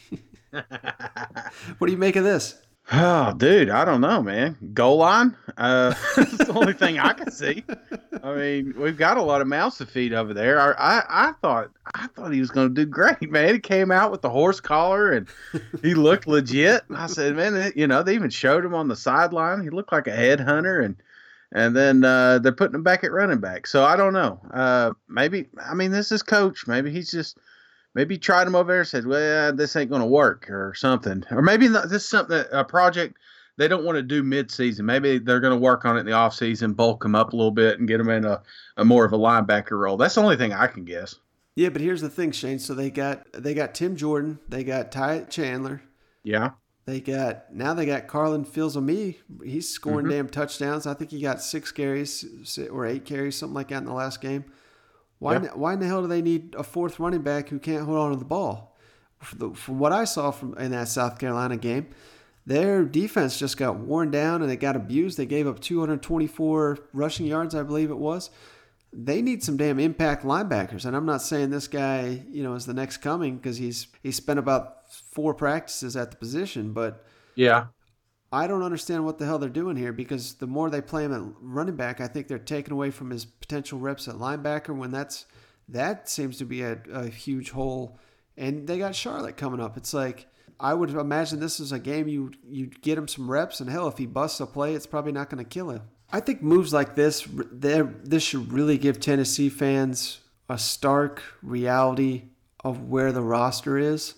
What do you make of this? Oh, dude, I don't know, man. Goal line? Uh, that's the only thing I can see. I mean, we've got a lot of mouths to feed over there. I, I, I thought, I thought he was going to do great, man. He came out with the horse collar and he looked legit. I said, man, you know, they even showed him on the sideline. He looked like a headhunter, and and then uh, they're putting him back at running back. So I don't know. Uh, maybe, I mean, this is coach. Maybe he's just. Maybe he tried him over there and said, well, this ain't going to work or something. Or maybe this is something, that, a project they don't want to do mid-season. Maybe they're going to work on it in the offseason, bulk him up a little bit, and get him in a, a more of a linebacker role. That's the only thing I can guess. Yeah, but here's the thing, Shane. So they got they got Tim Jordan. They got Ty Chandler. Yeah. They got now they got Carlin Fields-Ami. He's scoring Mm-hmm. damn touchdowns. I think he got six carries or eight carries, something like that in the last game. Why, yeah. why in the hell do they need a fourth running back who can't hold on to the ball? for the, from what I saw from in that South Carolina game, their defense just got worn down and they got abused. They gave up two hundred twenty-four rushing yards, I believe it was. They need some damn impact linebackers. And I'm not saying this guy, you know, is the next coming because he's he's spent about four practices at the position. But yeah, I don't understand what the hell they're doing here because the more they play him at running back, I think they're taking away from his potential reps at linebacker when that's that seems to be a, a huge hole. And they got Charlotte coming up. It's like, I would imagine this is a game you you get him some reps, and hell, if he busts a play, it's probably not going to kill him. I think moves like this, this should really give Tennessee fans a stark reality of where the roster is,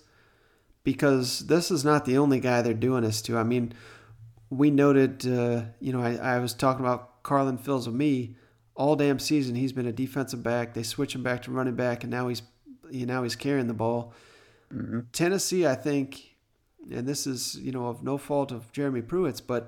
because this is not the only guy they're doing this to. I mean, we noted, uh, you know, I, I was talking about Carlin Fields with me all damn season. He's been a defensive back. They switch him back to running back, and now he's, you know, he's carrying the ball. Mm-hmm. Tennessee, I think, and this is, you know, of no fault of Jeremy Pruitt's, but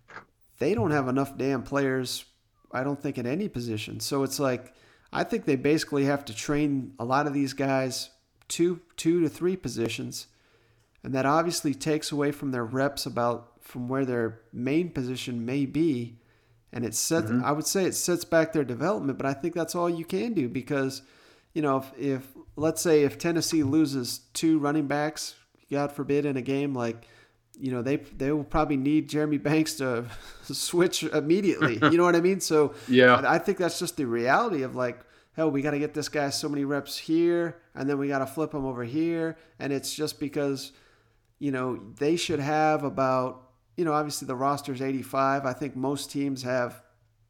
they don't have enough damn players, I don't think, at any position. So it's like, I think they basically have to train a lot of these guys two, two to three positions, and that obviously takes away from their reps about from where their main position may be, and it sets, mm-hmm. I would say it sets back their development, but I think that's all you can do because, you know, if, if let's say if Tennessee loses two running backs, God forbid, in a game, like, you know, they they will probably need Jeremy Banks to switch immediately. You know what I mean? So yeah, I think that's just the reality of like, hell, we got to get this guy so many reps here, and then we got to flip him over here, and it's just because, you know, they should have about, you know, obviously the roster's eighty-five. I think most teams have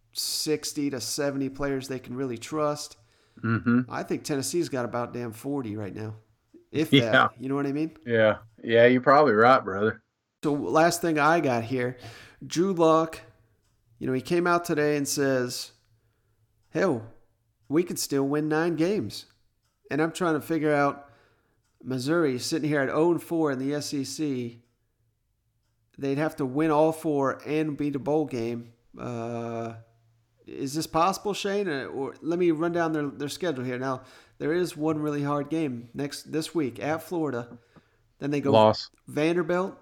sixty to seventy players they can really trust. Mm-hmm. I think Tennessee's got about damn forty right now, if yeah. that. You know what I mean? Yeah, yeah, you're probably right, brother. So last thing I got here, Drew Lock, you know, he came out today and says, hell, we could still win nine games. And I'm trying to figure out, Missouri sitting here at oh and four in the S E C, they'd have to win all four and beat a bowl game. Uh, is this possible, Shane? Or, or let me run down their, their schedule here. Now, there is one really hard game next this week at Florida. Then they go Loss. Vanderbilt,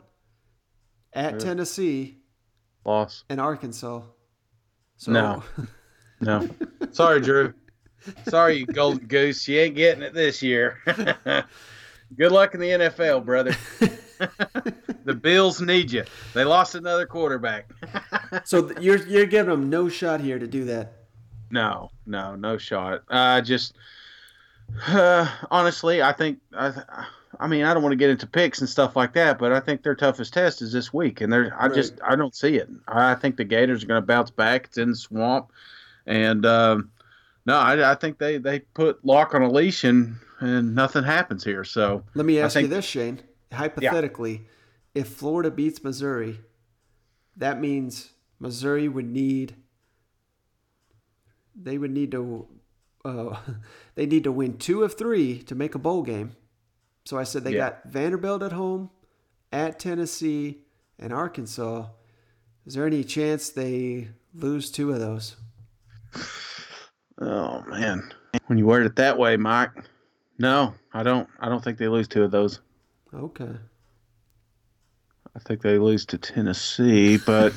at Sure. Tennessee, Loss, and Arkansas. So, no, no. Sorry, Drew. Sorry, you golden goose. You ain't getting it this year. Good luck in the N F L, brother. The Bills need you. They lost another quarterback. So you're you're giving them no shot here to do that. No, no, no shot. Uh, just uh, honestly, I think I. I mean, I don't want to get into picks and stuff like that, but I think their toughest test is this week, and they're, I Right. just I don't see it. I think the Gators are going to bounce back. It's in the swamp, and um, no, I, I think they, they put Lock on a leash, and, and nothing happens here. So Let me I ask think, you this, Shane. Hypothetically, if Florida beats Missouri, that means Missouri would need they would need to uh, they need to win two of three to make a bowl game. So I said they Yeah. got Vanderbilt at home, at Tennessee, and Arkansas. Is there any chance they lose two of those? Oh man, when you word it that way, Mike, no, I don't. I don't think they lose two of those. Okay. I think they lose to Tennessee, but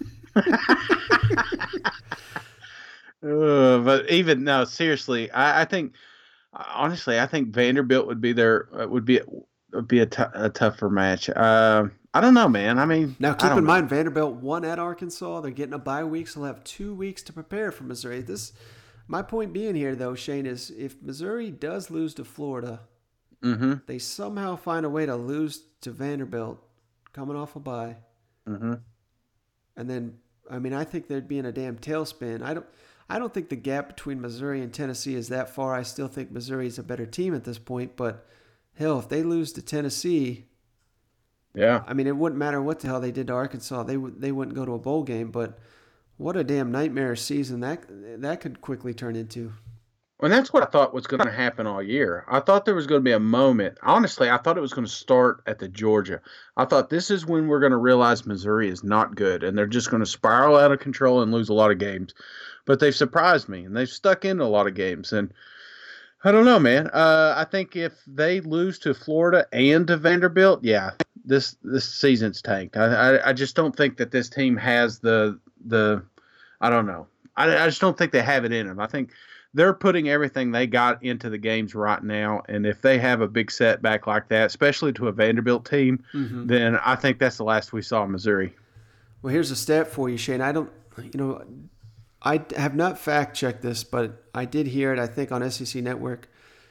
uh, but even no, seriously, I, I think honestly, I think Vanderbilt would be their uh, would be would be a, t- a tougher match. Uh, I don't know, man. I mean, Now I keep don't in know. mind Vanderbilt won at Arkansas. They're getting a bye week, so they'll have two weeks to prepare for Missouri. This, my point being here, though, Shane, is if Missouri does lose to Florida, Mm-hmm. they somehow find a way to lose to Vanderbilt, coming off a bye, Mm-hmm. and then I mean I think they'd be in a damn tailspin. I don't, I don't think the gap between Missouri and Tennessee is that far. I still think Missouri is a better team at this point, but hell, if they lose to Tennessee. Yeah. I mean, it wouldn't matter what the hell they did to Arkansas. They would they wouldn't go to a bowl game. But what a damn nightmare season that that could quickly turn into. And that's what I thought was going to happen all year. I thought there was going to be a moment. Honestly, I thought it was going to start at the Georgia. I thought this is when we're going to realize Missouri is not good, and they're just going to spiral out of control and lose a lot of games. But they've surprised me, and they've stuck in a lot of games. And I don't know, man. Uh, I think if they lose to Florida and to Vanderbilt, yeah, this this season's tanked. I, I I just don't think that this team has the the. I don't know. I, I just don't think they have it in them. I think they're putting everything they got into the games right now, and if they have a big setback like that, especially to a Vanderbilt team, Mhm. then I think that's the last we saw in Missouri. Well, here's a stat for you, Shane. I don't, you know, I have not fact checked this, but I did hear it, I think, on S E C Network.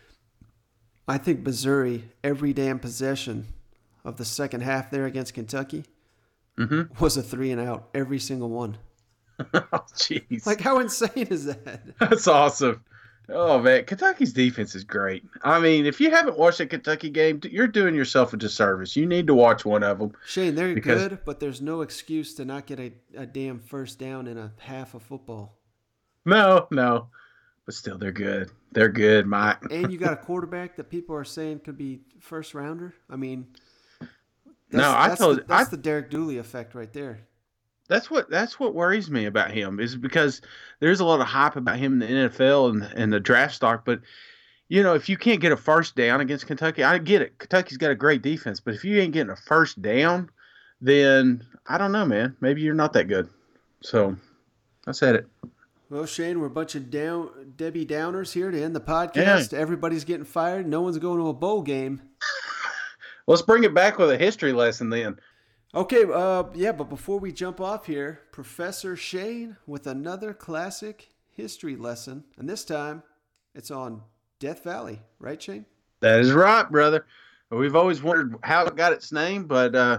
I think Missouri, every damn possession of the second half there against Kentucky Mhm. was a three and out, every single one. Oh, jeez. Like, how insane is that? That's awesome. Oh, man. Kentucky's defense is great. I mean, if you haven't watched a Kentucky game, you're doing yourself a disservice. You need to watch one of them. Shane, they're because- good, but there's no excuse to not get a, a damn first down in a half of football. No, no. But still, they're good. They're good, Mike. And you got a quarterback that people are saying could be first rounder. I mean, that's, No, I that's told- the, that's I- the Derek Dooley effect right there. That's what that's what worries me about him is because there's a lot of hype about him in the N F L and, and the draft stock. But, you know, if you can't get a first down against Kentucky, I get it. Kentucky's got a great defense. But if you ain't getting a first down, then I don't know, man. Maybe you're not that good. So I said it. Well, Shane, we're a bunch of down Debbie Downers here to end the podcast. Yeah. Everybody's getting fired. No one's going to a bowl game. Let's bring it back with a history lesson then. Okay, uh, yeah, but before we jump off here, Professor Shane with another classic history lesson. And this time, it's on Death Valley. Right, Shane? That is right, brother. We've always wondered how it got its name, but uh,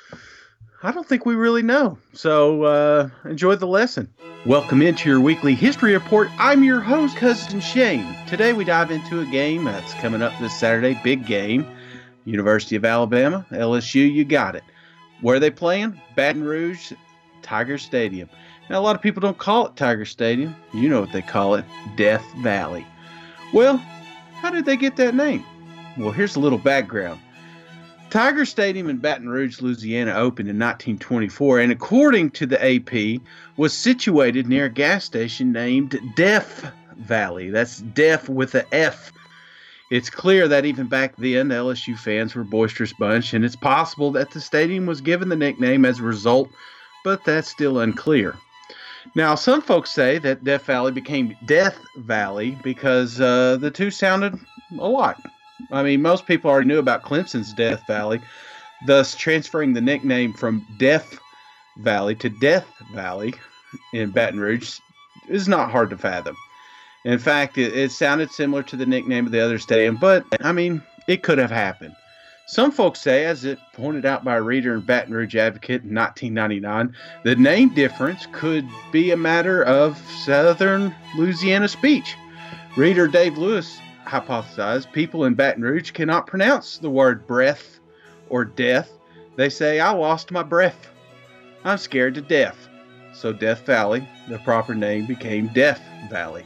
I don't think we really know. So uh, enjoy the lesson. Welcome into your weekly history report. I'm your host, Cousin Shane. Today we dive into a game that's coming up this Saturday. Big game. University of Alabama, L S U, you got it. Where are they playing? Baton Rouge, Tiger Stadium. Now, a lot of people don't call it Tiger Stadium. You know what they call it, Death Valley. Well, how did they get that name? Well, here's a little background. Tiger Stadium in Baton Rouge, Louisiana opened in nineteen twenty-four and according to the A P was situated near a gas station named Death Valley. That's Death with a F. It's clear that even back then, the L S U fans were a boisterous bunch, and it's possible that the stadium was given the nickname as a result, but that's still unclear. Now, some folks say that Death Valley became Death Valley because uh, the two sounded a lot. I mean, most people already knew about Clemson's Death Valley, thus transferring the nickname from Death Valley to Death Valley in Baton Rouge is not hard to fathom. In fact, it, it sounded similar to the nickname of the other stadium, but, I mean, it could have happened. Some folks say, as it pointed out by a reader in Baton Rouge Advocate in nineteen ninety-nine, the name difference could be a matter of southern Louisiana speech. Reader Dave Lewis hypothesized people in Baton Rouge cannot pronounce the word breath or death. They say, I lost my breath. I'm scared to death. So Death Valley, the proper name, became Death Valley.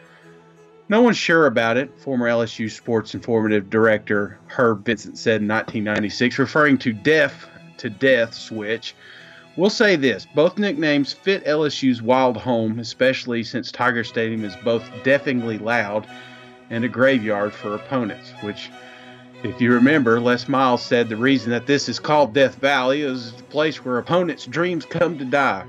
No one's sure about it, former L S U sports informative director Herb Vincent said in nineteen ninety-six, referring to deaf to death switch. We'll say this, both nicknames fit L S U's wild home, especially since Tiger Stadium is both deafeningly loud and a graveyard for opponents, which, if you remember, Les Miles said the reason that this is called Death Valley is the place where opponents' dreams come to die.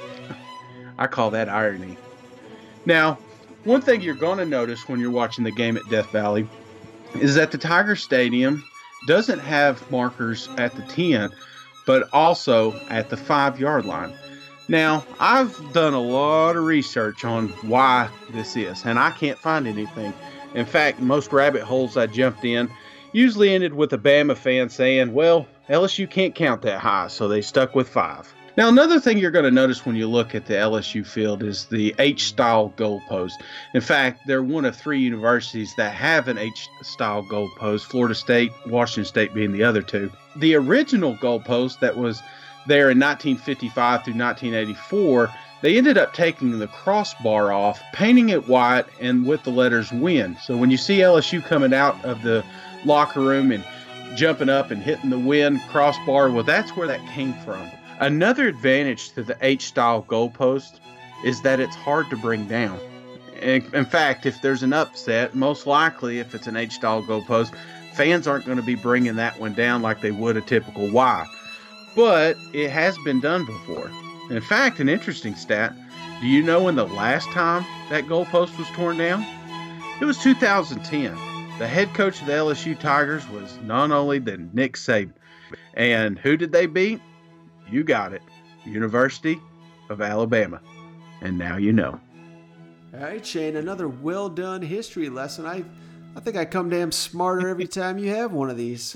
I call that irony. Now, one thing you're going to notice when you're watching the game at Death Valley is that the Tiger Stadium doesn't have markers at the ten, but also at the five-yard line. Now, I've done a lot of research on why this is, and I can't find anything. In fact, most rabbit holes I jumped in usually ended with a Bama fan saying, well, L S U can't count that high, so they stuck with five. Now, another thing you're going to notice when you look at the L S U field is the H-style goalpost. In fact, they're one of three universities that have an H-style goalpost, Florida State, Washington State being the other two. The original goalpost that was there in nineteen fifty-five through nineteen eighty-four, they ended up taking the crossbar off, painting it white, and with the letters WIN. So when you see L S U coming out of the locker room and jumping up and hitting the WIN crossbar, well, that's where that came from. Another advantage to the H-style goalpost is that it's hard to bring down. in, in fact, if there's an upset, most likely if it's an H-style goalpost, fans aren't going to be bringing that one down like they would a typical Y. But it has been done before. In fact, an interesting stat, do you know when the last time that goalpost was torn down? It was two thousand ten. The head coach of the L S U Tigers was none other than Nick Saban. And who did they beat? You got it. University of Alabama. And now you know. All right, Shane, another well-done history lesson. I I think I come damn smarter every time you have one of these.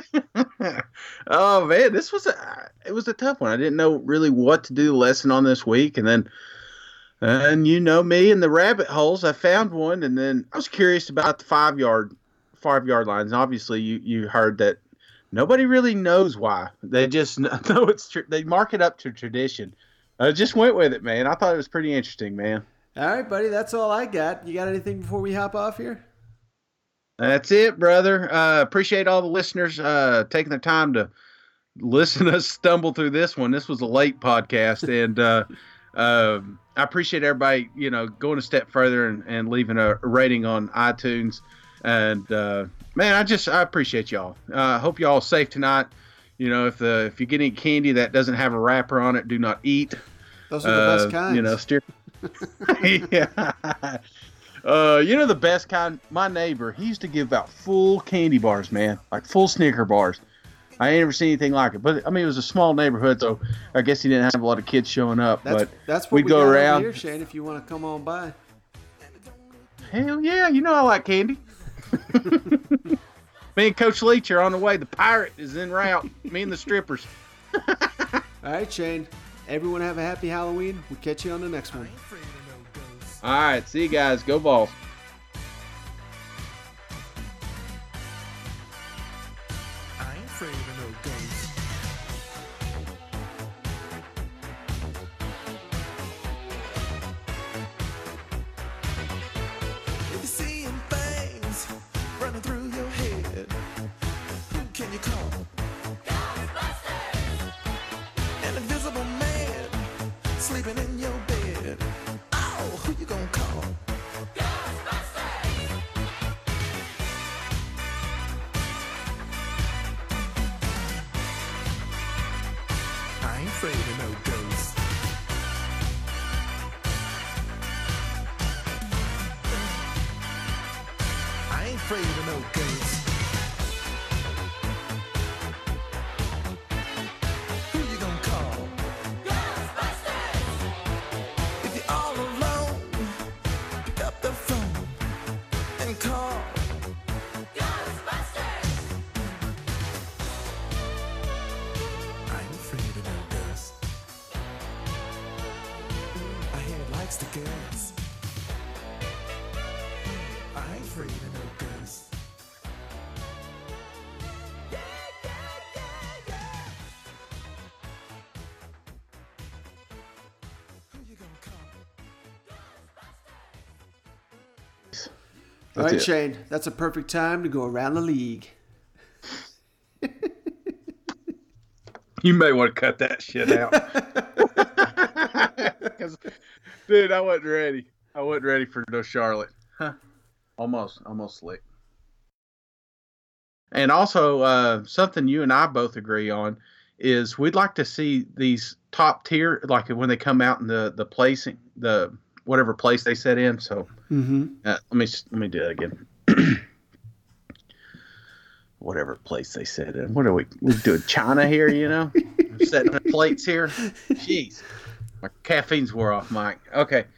Oh, man, this was a, it was a tough one. I didn't know really what to do the lesson on this week. And then, and you know me and the rabbit holes, I found one. And then I was curious about the five-yard five-yard lines. Obviously, you, you heard that nobody really knows why. They just know it's tr- they mark it up to tradition. I just went with it, man. I thought it was pretty interesting, man. All right, buddy, that's all I got. You got anything before we hop off here? That's it, brother. Uh, appreciate all the listeners uh, taking the time to listen to us stumble through this one. This was a late podcast, and uh, uh, I appreciate everybody, you know, going a step further and, and leaving a rating on iTunes. And uh, man, I just I appreciate y'all. I uh, hope y'all are safe tonight. You know, if the if you get any candy that doesn't have a wrapper on it, do not eat. Those are the uh, best kinds. You know, steer. Yeah. Uh, you know the best kind? My neighbor, he used to give out full candy bars, man, like full Snicker bars. I ain't ever seen anything like it. But I mean, it was a small neighborhood, so I guess he didn't have a lot of kids showing up. That's, but that's what we'd we go got around. over here, Shane. If you want to come on by. Hell yeah, you know I like candy. Me and Coach Leach are on the way. The pirate is en route. Me and the strippers. All right, Shane. Everyone have a happy Halloween. We'll catch you on the next one. All right, see you guys. Go Vols. I ain't afraid of no ghosts. If you're seeing things running through your head, who can you call? Ghostbusters! An invisible man sleeping in your bed. Oh, who you gonna call? Ghostbusters! I ain't afraid of no ghosts. I ain't afraid of no ghosts. Who you gonna call? Ghostbusters! If you're all alone, pick up the phone and call Ghostbusters! I ain't afraid of no ghosts. I hear it likes the girls. I ain't afraid of no ghosts. All That's right, it. Shane. That's a perfect time to go around the league. You may want to cut that shit out. 'Cause, dude, I wasn't ready. I wasn't ready for no Charlotte. Huh. Almost, almost slick. And also, uh, something you and I both agree on is we'd like to see these top tier, like when they come out in the the placing, the whatever place they set in. So Mm-hmm. uh, let me let me do that again. Whatever place they set in. What are we? We doing China here? You know, setting the plates here. Jeez, my caffeine's wore off, Mike. Okay.